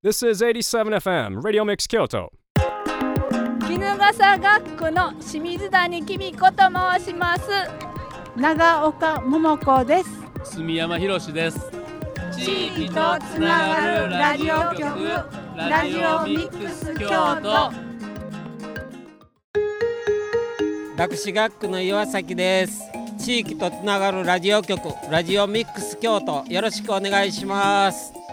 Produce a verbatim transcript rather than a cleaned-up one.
This is eighty-seven F M, Radio Mix Kyoto. 衣笠学区の清水谷紀美子と申します。 長岡桃子です。 住山博です。 地域とつながるラジオ局、ラジオミックス京都。 学士学区の岩崎です。地域とつながるラジオ局、ラジオミックス京都、よろしくお願いします。